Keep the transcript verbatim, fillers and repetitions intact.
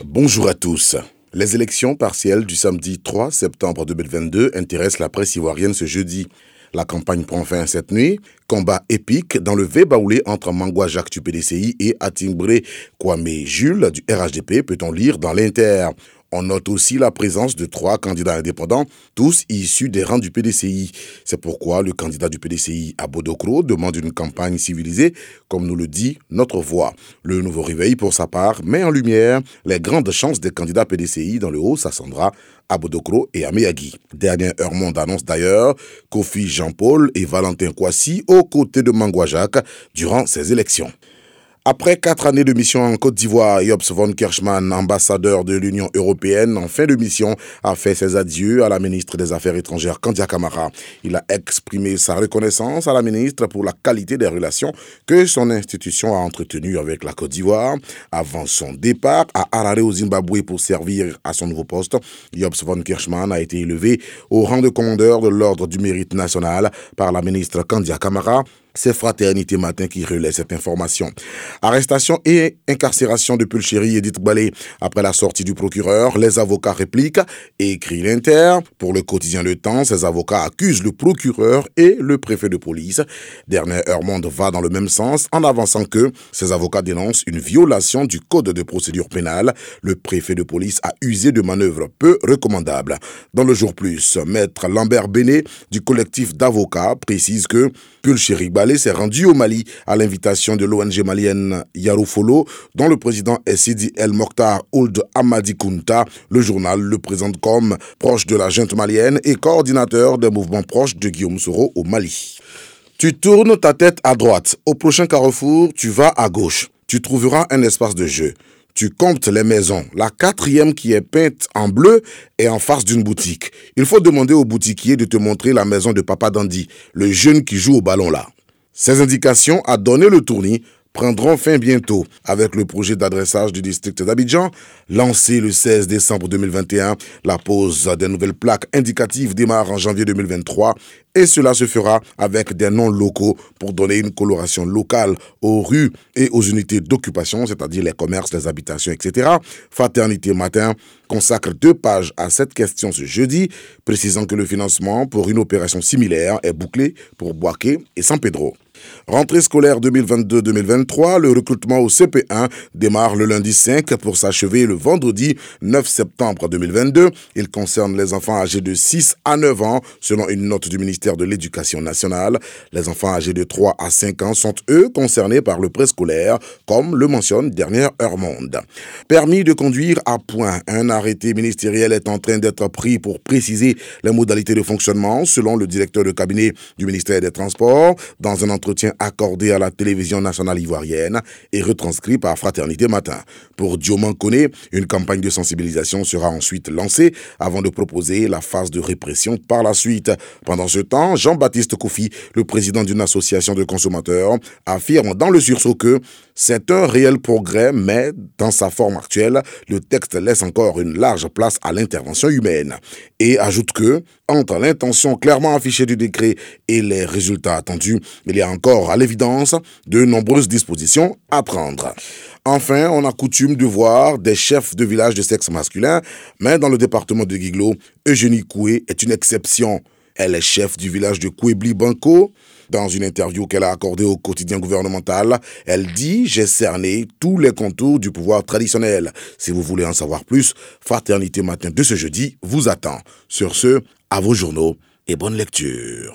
Bonjour à tous. Les élections partielles du samedi trois septembre deux mille vingt-deux intéressent la presse ivoirienne ce jeudi. La campagne prend fin cette nuit. Combat épique dans le V-Baoulé entre Mangwa Jacques du P D C I et Atingbré Kwame Jules du R H D P, peut-on lire dans l'Inter. On note aussi la présence de trois candidats indépendants, tous issus des rangs du P D C I. C'est pourquoi le candidat du P D C I, Abodokro, demande une campagne civilisée, comme nous le dit notre voix. Le Nouveau Réveil, pour sa part, met en lumière les grandes chances des candidats P D C I dans le Haut-Sassandra, Abodokro et Améagui. Dernière Heure Monde annonce d'ailleurs Kofi Jean-Paul et Valentin Kwasi aux côtés de Mangwa Jacques durant ces élections. Après quatre années de mission en Côte d'Ivoire, Jops von Kerschmann, ambassadeur de l'Union européenne, en fin de mission, a fait ses adieux à la ministre des Affaires étrangères, Kandia Camara. Il a exprimé sa reconnaissance à la ministre pour la qualité des relations que son institution a entretenues avec la Côte d'Ivoire. Avant son départ à Harare au Zimbabwe pour servir à son nouveau poste, Jops von Kerschmann a été élevé au rang de commandeur de l'Ordre du Mérite national par la ministre Kandia Camara. C'est Fraternité Matin qui relaie cette information. Arrestation et incarcération de Pulchéry Edith Balé. Après la sortie du procureur, les avocats répliquent et écrit l'Inter. Pour le quotidien Le Temps, ces avocats accusent le procureur et le préfet de police. Dernière Heure Monde va dans le même sens en avançant que ces avocats dénoncent une violation du code de procédure pénale. Le préfet de police a usé de manœuvres peu recommandables. Dans le Jour Plus, maître Lambert Béné du collectif d'avocats précise que Pulchéry Balé s'est rendu au Mali à l'invitation de l'O N G malienne Yarufolo, dont le président est Sidi El Mokhtar Ould Hamadi Kounta. Le journal le présente comme proche de la junte malienne et coordinateur des mouvements proches de Guillaume Soro au Mali. Tu tournes ta tête à droite. Au prochain carrefour, tu vas à gauche. Tu trouveras un espace de jeu. Tu comptes les maisons. La quatrième qui est peinte en bleu est en face d'une boutique. Il faut demander au boutiquier de te montrer la maison de Papa Dandy, le jeune qui joue au ballon là. Ces indications à donner le tournis prendront fin bientôt avec le projet d'adressage du district d'Abidjan, lancé le seize décembre deux mille vingt et un. La pose des nouvelles plaques indicatives démarre en janvier deux mille vingt-trois et cela se fera avec des noms locaux pour donner une coloration locale aux rues et aux unités d'occupation, c'est-à-dire les commerces, les habitations, et cetera. Fraternité Matin consacre deux pages à cette question ce jeudi, précisant que le financement pour une opération similaire est bouclé pour Boaké et San Pedro. Rentrée scolaire deux mille vingt-deux deux mille vingt-trois, le recrutement au C P un démarre le lundi cinq pour s'achever le vendredi neuf septembre deux mille vingt-deux. Il concerne les enfants âgés de six à neuf ans, selon une note du ministère de l'Éducation nationale. Les enfants âgés de trois à cinq ans sont, eux, concernés par le préscolaire, comme le mentionne Dernière Heure Monde. Permis de conduire à point. Un arrêté ministériel est en train d'être pris pour préciser les modalités de fonctionnement, selon le directeur de cabinet du ministère des Transports, dans un entretien accordé à la télévision nationale ivoirienne et retranscrit par Fraternité Matin. Pour Dioman Koné, une campagne de sensibilisation sera ensuite lancée avant de proposer la phase de répression par la suite. Pendant ce temps, Jean-Baptiste Kofi, le président d'une association de consommateurs, affirme dans le sursaut que c'est un réel progrès, mais dans sa forme actuelle, le texte laisse encore une large place à l'intervention humaine. Et ajoute que, entre l'intention clairement affichée du décret et les résultats attendus, il y a encore, à l'évidence, de nombreuses dispositions à prendre. Enfin, on a coutume de voir des chefs de village de sexe masculin, mais dans le département de Guiglo, Eugénie Koué est une exception. Elle est chef du village de Kouébli Banco. Dans une interview qu'elle a accordée au quotidien gouvernemental, elle dit « J'ai cerné tous les contours du pouvoir traditionnel. Si vous voulez en savoir plus, Fraternité Matin de ce jeudi vous attend. Sur ce, à vos journaux et bonne lecture. »